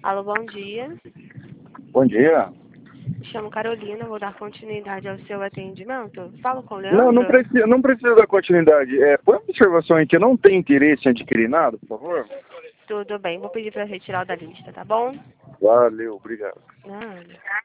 Alô, bom dia. Bom dia. Me chamo Carolina, vou dar continuidade ao seu atendimento. Falo com o Não, Leandro? não precisa da continuidade. Põe uma observação aí que eu não tenho interesse em adquirir nada, por favor. Tudo bem, vou pedir para retirar da lista, tá bom? Valeu, obrigado. Nada.